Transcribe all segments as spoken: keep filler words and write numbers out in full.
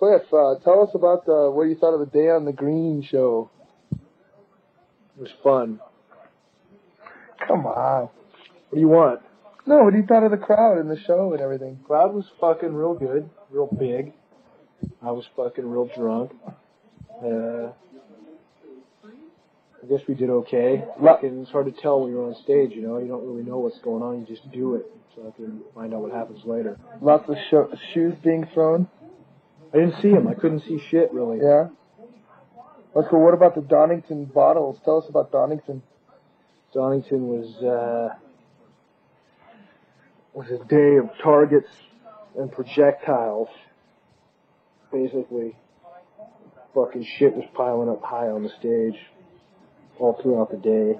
Cliff, uh, tell us about uh, what you thought of the Day on the Green show. It was fun. Come on. What do you want? No, what do you thought of the crowd and the show and everything? Crowd was fucking real good, real big. I was fucking real drunk. Uh, I guess we did okay. Fucking, it's hard to tell when you're on stage, you know. You don't really know what's going on. You just do it so I can find out what happens later. Lots of sho- shoes being thrown? I didn't see them. I couldn't see shit, really. Yeah? Let's go. What about the Donington bottles? Tell us about Donington. Donington was, uh, was a day of targets and projectiles. Basically, fucking shit was piling up high on the stage all throughout the day.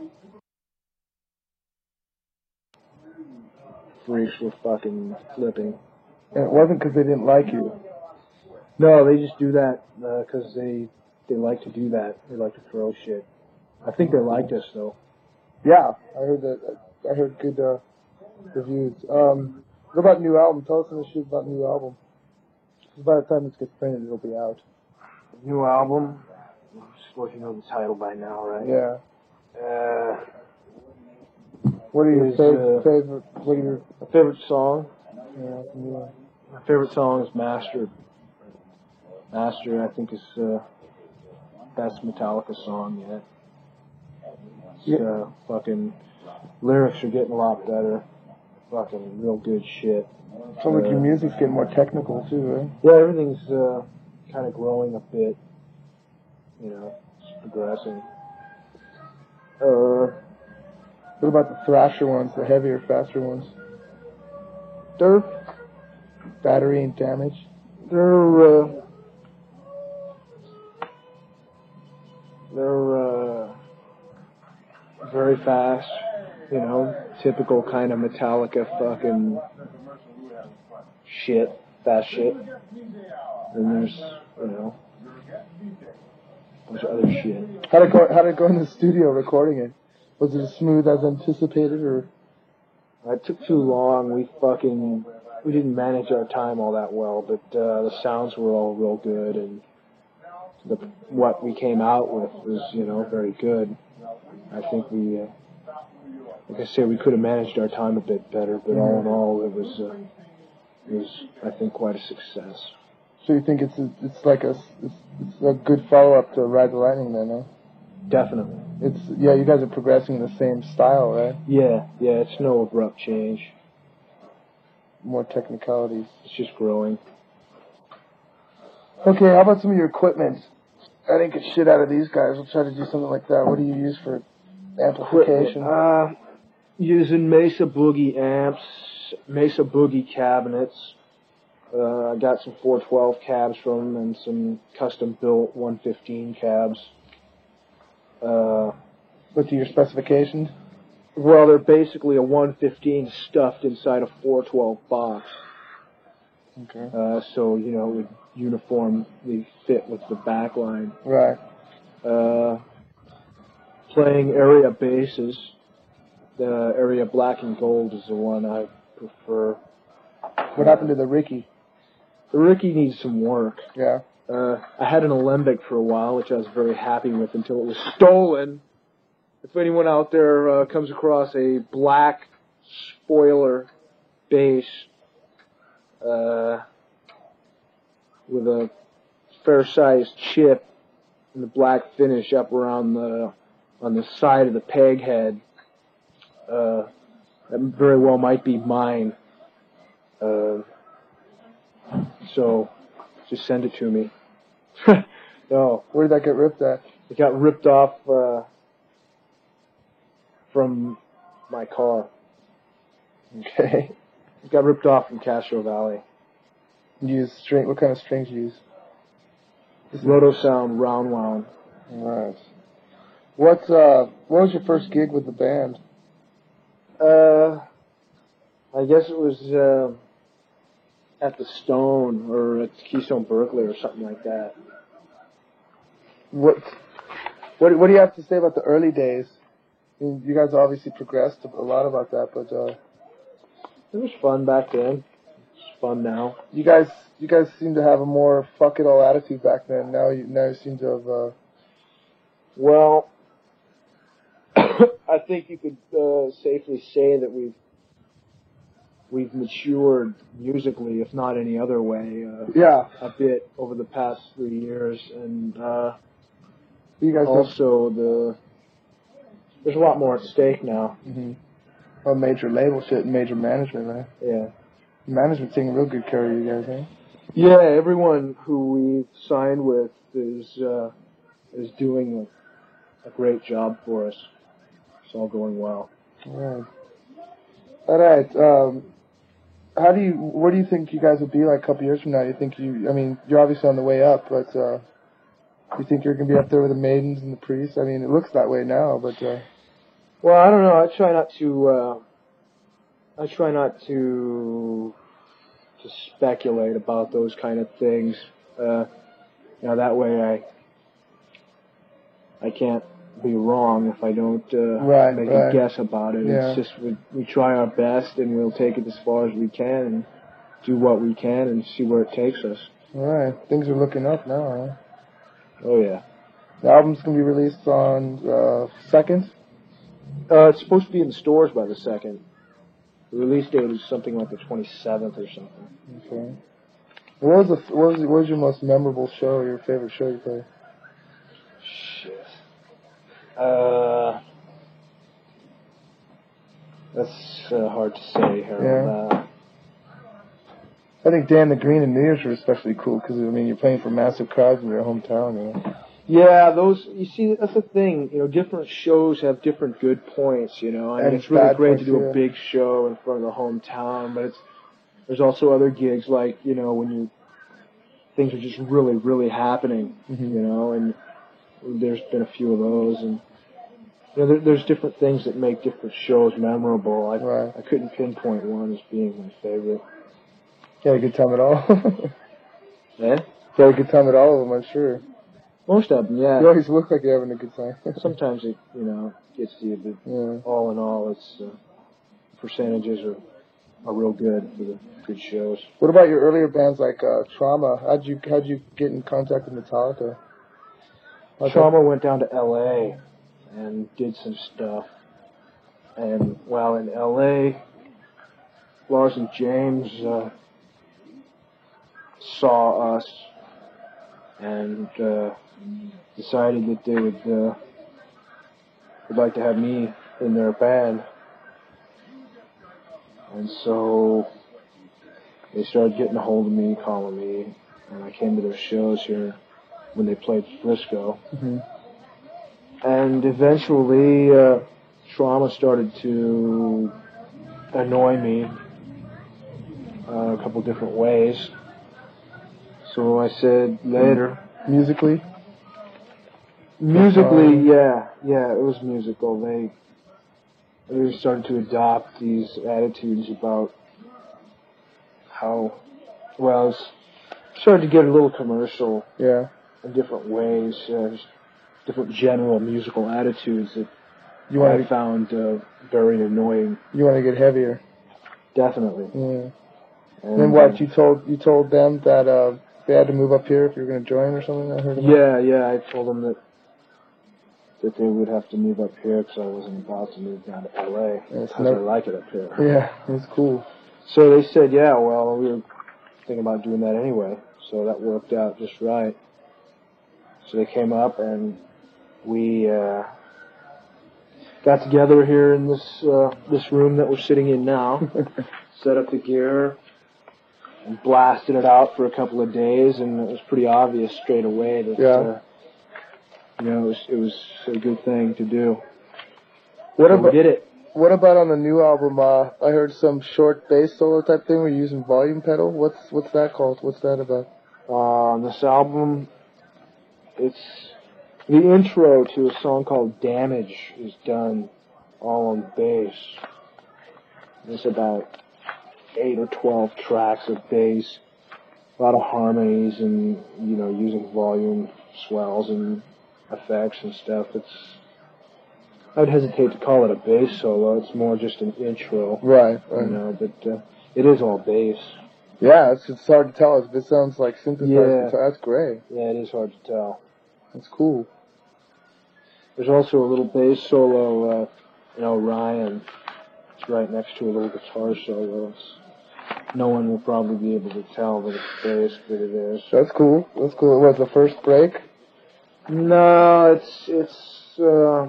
Freaks were fucking flipping. And it wasn't because they didn't like you. No, they just do that because uh, they they like to do that. They like to throw shit. I think they liked us though. Yeah, I heard that. I heard good uh, reviews. Um, what about new album? Tell us some shit about new album. Because by the time this gets printed, it'll be out. New album. I'm just looking at the title by now, right? Yeah. Uh, what are your is, favorite? uh, favorite what are your my favorite song? Yeah, yeah. My favorite song is Master. Master, I think, is uh, best Metallica song yet. It's, Yeah. uh, fucking lyrics are getting a lot better. Fucking real good shit. So like uh, your music's getting more technical too, right? Yeah, everything's uh, kind of growing a bit. You know, it's progressing. Uh, what about the thrasher ones, the heavier, faster ones? They're battery and damage. They're uh, they're uh, very fast. You know, typical kind of Metallica fucking shit, fast shit. And there's, you know, a bunch of other shit. How did it go? How did it go in the studio recording it? Was it as smooth as anticipated, or? It took too long. We fucking we didn't manage our time all that well, but uh, the sounds were all real good, and the what we came out with was, you know, very good. I think we. Uh, Like I said, we could have managed our time a bit better, but all in all, it was, uh, it was, I think, quite a success. So you think it's a, it's like a it's, it's a good follow up to Ride the Lightning, then, huh? Definitely. It's yeah, you guys are progressing in the same style, right? Yeah, yeah. It's no abrupt change. More technicalities. It's just growing. Okay, how about some of your equipment? I didn't get shit out of these guys. We'll try to do something like that. What do you use for amplification? Uh, using Mesa Boogie amps, Mesa Boogie cabinets. Uh, I got some four twelve cabs from them and some custom built one fifteen cabs. Uh, What's your specifications? Well, they're basically a one fifteen stuffed inside a four twelve box. Okay. Uh, so, you know, it would uniformly fit with the back line. Right. Uh, playing area basses. The area black and gold is the one I prefer. What happened to the Ricky? The Ricky needs some work. Yeah. Uh, I had an Alembic for a while, which I was very happy with until it was stolen. If anyone out there uh, comes across a black spoiler bass uh, with a fair-sized chip and the black finish up around the on the side of the peg head, uh, that very well might be mine. Uh, so just send it to me. No. Where did that get ripped at? It got ripped off uh, from my car. Okay. It got ripped off from Castro Valley. You use string. What kind of strings do you use? Roto Sound Round Wound. Right. What's uh? What was your first gig with the band? Uh, I guess it was uh, at the Stone or at Keystone Berkeley or something like that. What? What? What do you have to say about the early days? I mean, you guys obviously progressed a lot about that, but uh, it was fun back then. It's fun now. You guys, you guys seem to have a more fuck it all attitude back then. Now you, now you seem to have. Uh... Well, I think you could uh, safely say that we've we've matured musically, if not any other way. Uh, yeah. A bit over the past three years, and uh, you guys also have... the there's a lot more at stake now. Mm-hmm. Oh, major label shit, and major management, man. Yeah. Management's taking real good care of you guys, eh? Yeah, everyone who we've signed with is uh, is doing a, a great job for us. It's all going well. All right. All right. Um, how do you? Where do you think you guys will be like a couple years from now? You think you? I mean, you're obviously on the way up, but uh, you think you're gonna be up there with the Maidens and the Priests? I mean, it looks that way now, but. Uh, well, I don't know. I try not to. Uh, I try not to to speculate about those kind of things. Uh, you know, that way I I can't be wrong if I don't uh, right, make right. a guess about it. Yeah. It's just we, we try our best and we'll take it as far as we can and do what we can and see where it takes us. All right, things are looking up now, huh? Oh yeah. The album's gonna be released on uh, second. Uh, it's supposed to be in the stores by the second. The release date is something like the twenty-seventh or something. Okay. What was the what was, what was your most memorable show? Your favorite show you played? Shit. Uh, that's uh, hard to say, Harold. Yeah. Uh, I think Dan the Green and New Year's were especially cool because I mean you're playing for massive crowds in your hometown, you know. Yeah, those, you see, that's the thing, you know, different shows have different good points, you know, I mean, And it's really bad great points, to do yeah. a big show in front of the hometown, but it's, there's also other gigs like, you know, when you, things are just really, really happening, Mm-hmm. you know, and there's been a few of those, and, you know, there, there's different things that make different shows memorable. I, Right. I couldn't pinpoint one as being my favorite. You had a good time at all? Yeah? You had a good time at all of them, I'm sure. Most of them, yeah. You always look like you're having a good time. Sometimes it, you know, gets to you, but Yeah. all in all, it's uh, percentages are are real good for the good shows. What about your earlier bands like uh, Trauma? How'd you how'd you get in contact with Metallica? How'd Trauma went down to L A and did some stuff, and while in L A, Lars and James uh, saw us and uh, decided that they would uh, would like to have me in their band. And so they started getting a hold of me, calling me, and I came to their shows here when they played Frisco. Mm-hmm. And eventually, uh, Trauma started to annoy me uh, a couple different ways. So I said later. Musically? Musically, Um, yeah, yeah, it was musical. They they started to adopt these attitudes about how, well, it's started to get a little commercial Yeah. in different ways, uh, just different general musical attitudes that You I want to found uh, very annoying. you want to get heavier. Definitely. Yeah. And And what uh, you told you told them that uh, they had to move up here if you were going to join or something? I heard about. Yeah, yeah, I told them that that they would have to move up here because I wasn't about to move down to L A Yeah, it's because never- I like it up here. Yeah, it's cool. So they said, yeah, well, we were thinking about doing that anyway, so that worked out just right. So they came up and we uh, got together here in this uh, this room that we're sitting in now, set up the gear, and blasted it out for a couple of days, and it was pretty obvious straight away that Yeah. uh, you know it was it was a good thing to do. What So we about did it. what about on the new album? Uh, I heard some short bass solo type thing. We're using volume pedal. What's what's that called? What's that about? Uh, on this album, it's the intro to a song called Damage is done all on bass. It's about eight or twelve tracks of bass, a lot of harmonies, and you know, using volume swells and effects and stuff. It's I would hesitate to call it a bass solo. It's more just an intro, Right. you right. know. But uh, it is all bass. Yeah, it's it's hard to tell. It sounds like synthesized Yeah. guitar. That's great. Yeah, it is hard to tell. That's cool. There's also a little bass solo, uh, in Orion. It's right next to a little guitar solo. It's, no one will probably be able to tell that it's bass, but it is. That's cool. That's cool. It was the first break? No, it's, it's, uh,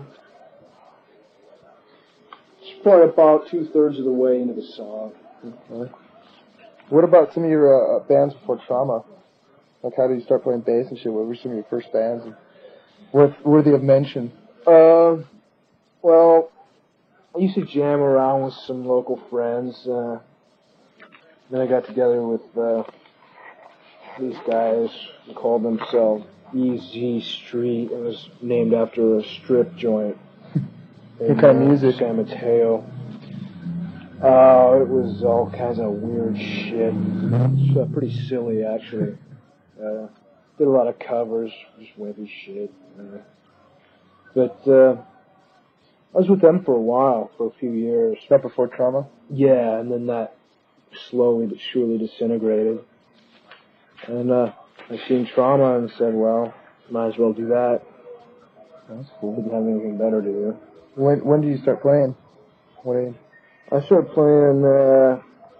it's probably about two-thirds of the way into the song. Okay. What about some of your uh, bands before Trauma? Like, how did you start playing bass and shit? What were some of your first bands worth, worthy of mention? Uh, well, I used to jam around with some local friends. Uh, then I got together with uh, these guys who called themselves Easy Street. It was named after a strip joint. What kind of music? San Mateo. Oh, it was all kinds of weird shit. It's uh, pretty silly, actually. Uh, did a lot of covers, just wimpy shit. Uh, but uh, I was with them for a while, for a few years. That before Trauma? Yeah, and then that slowly but surely disintegrated. And uh, I seen Trauma and said, well, might as well do that. That's cool. Didn't have anything better to do. When when did you start playing? What age? I started playing uh,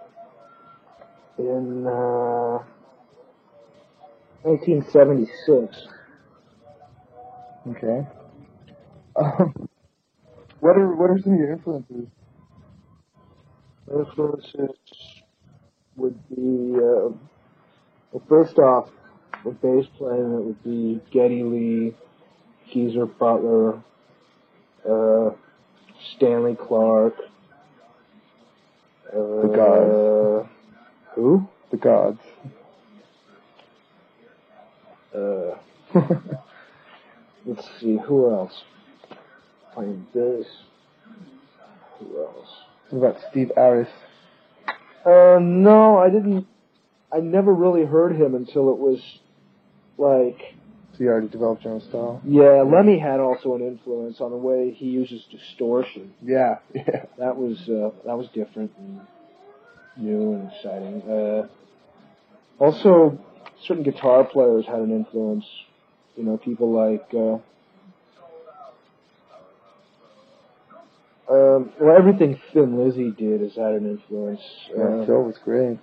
in uh, nineteen seventy-six. Okay. Um, what are what are some of your influences? Influences would be, uh, well, first off, with bass playing, it would be Geddy Lee, Geezer Butler, uh, Stanley Clark. Uh, The Gods. Who? The Gods. Uh, let's see, who else? Playing bass. Who else? What about Steve Aris? Uh, no, I didn't. I never really heard him until it was like. So you already developed your own style? Yeah, Lemmy had also an influence on the way he uses distortion. Yeah, yeah. That was uh, that was different and new and exciting. Uh, also, certain guitar players had an influence. You know, people like. Uh, Um, well, everything Thin Lizzy did has had an influence. Yeah, Uh, Phil was great.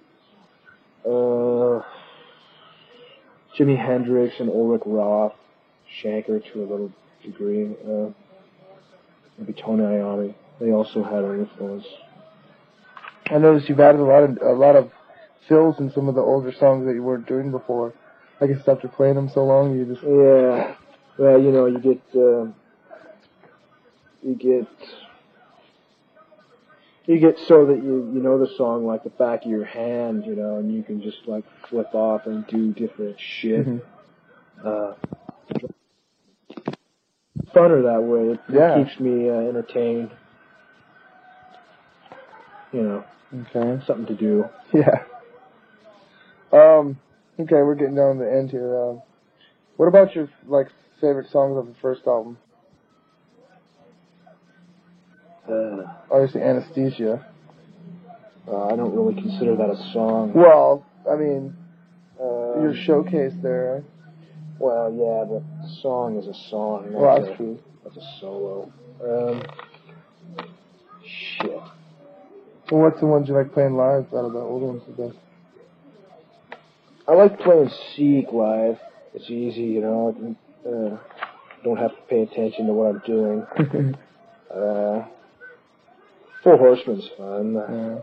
uh, Jimi Hendrix and Ulrich Roth, Shanker to a little degree, uh, maybe Tony Iommi. They also had an influence. I noticed you've added a lot of a lot of fills in some of the older songs that you weren't doing before. I guess after playing them so long, you just Yeah. Well, you know, you get. Uh, You get you get so that you you know the song like the back of your hand, you know, and you can just like flip off and do different shit. Mhm. Uh, funner that way. It, Yeah. it keeps me uh, entertained. You know, Okay. something to do. Yeah. Um. Okay, we're getting down to the end here. Um, what about your like favorite songs of the first album? Uh, Obviously, Anesthesia. uh, I don't really consider that a song. Well, I mean, Uh, your showcase there. Right? Well, yeah, but the song is a song. That's Well, that's a, true. That's a solo. Um, shit. Well, what's the ones you like playing live out of the old ones? The best? I like playing Seek live. It's easy, you know. I uh, don't have to pay attention to what I'm doing. uh, Four Horsemen's fun. Yeah.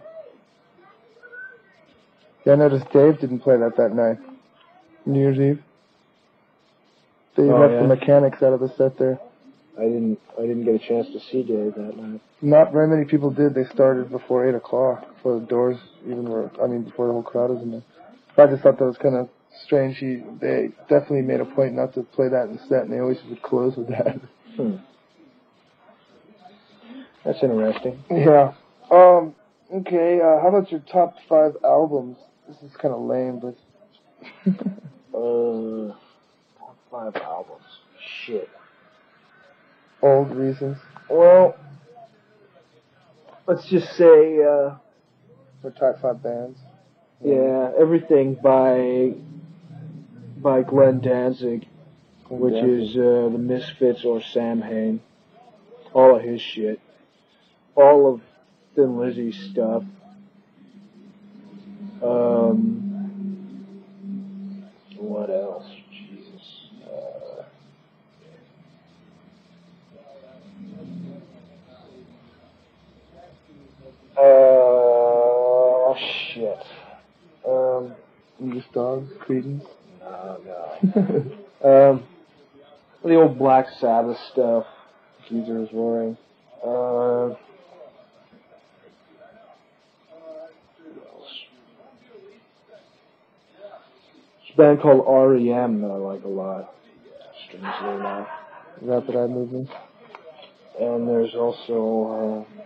Yeah, I noticed Dave didn't play that that night. New Year's Eve. They Oh, left yeah? the mechanics out of the set there. I didn't. I didn't get a chance to see Dave that night. Not very many people did. They started before eight o'clock, before the doors even were. I mean, before the whole crowd was in there. I just thought that was kind of strange. He, they definitely made a point not to play that in the set, and they always would close with that. Hmm. That's interesting. Yeah. Um. Okay. Uh, how about your top five albums? This is kind of lame, but. uh, top five albums. Shit. Old reasons. Well, let's just say. Uh, Or top five bands. Yeah, everything by by Glenn Danzig, Glenn which Danzig. is uh, the Misfits or Sam Hain. All of his shit. All of Thin Lizzy's stuff. Um, what else? Jesus. Uh, uh, shit. Um, English Dogs, Creedence. no, no. um, the old Black Sabbath stuff. Geezer is roaring. Uh, There's a band called R E M that I like a lot, strangely enough. Rapid Eye Movement. And there's also, uh,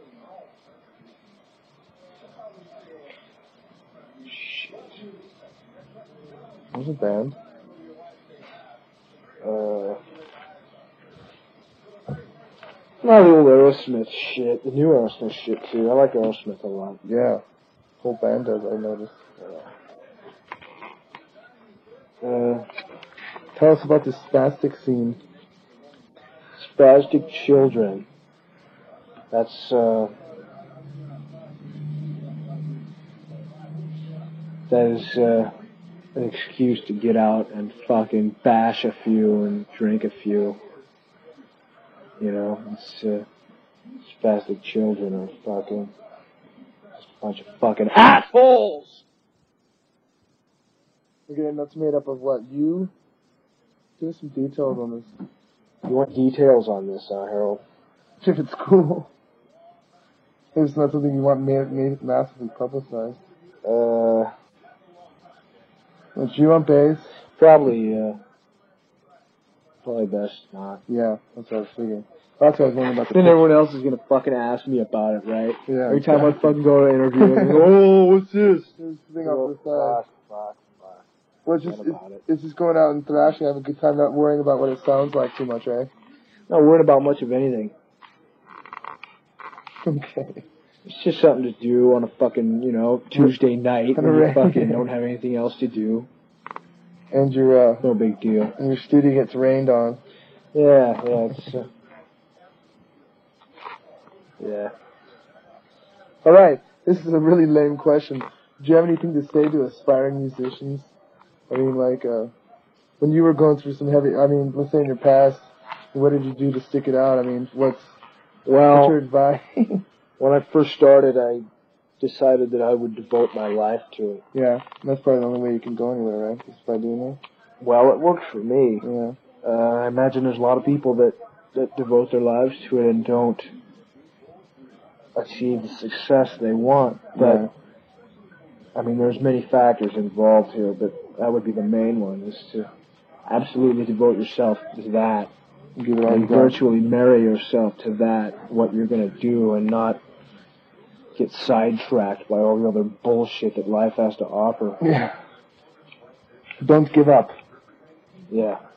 shit. There's a band. Uh, not the old Aerosmith shit, the new Aerosmith shit too. I like Aerosmith a lot. Yeah. Whole band does, I noticed. Uh, Tell us about the spastic scene. Spastic Children. That's, uh, that is, uh, an excuse to get out and fucking bash a few and drink a few. You know, it's, uh, spastic children are fucking, just a bunch of fucking assholes! Okay, and that's made up of what? You? Give us some details on this. You want details on this, uh, Harold? If it's cool. If it's not something you want ma- ma- massively publicized. Uh, It's you on bass. probably, uh, probably best not. Yeah, that's what I was figuring. That's what I was wondering about the Then everyone else is gonna fucking ask me about it, right? Yeah, Every time I exactly. fucking go to an interview, I'm like, oh, what's this? There's the thing Oh, off the side. fuck, fuck, fuck. Well, it's just, Forget about it's, it. it's just going out and thrashing, having a good time, not worrying about what it sounds like too much, eh? Not worrying about much of anything. Okay. It's just something to do on a fucking, you know, Tuesday night when you Right. fucking don't have anything else to do. And your, uh, No big deal. and your studio gets rained on. Yeah, yeah, it's, uh, yeah. Alright, this is a really lame question. Do you have anything to say to aspiring musicians? I mean, like, uh, when you were going through some heavy, I mean, let's say in your past, what did you do to stick it out? I mean, what's, Well, what's your advice? when I first started, I decided that I would devote my life to it. Yeah, that's probably the only way you can go anywhere, right? Just by doing that. Well, it worked for me. Yeah. Uh, I imagine there's a lot of people that, that devote their lives to it and don't achieve the success they want. But, Yeah. I mean, there's many factors involved here, but that would be the main one, is to absolutely devote yourself to that. Give it all And you got. virtually marry yourself to that, what you're going to do, and not get sidetracked by all the other bullshit that life has to offer. Yeah. Don't give up. Yeah.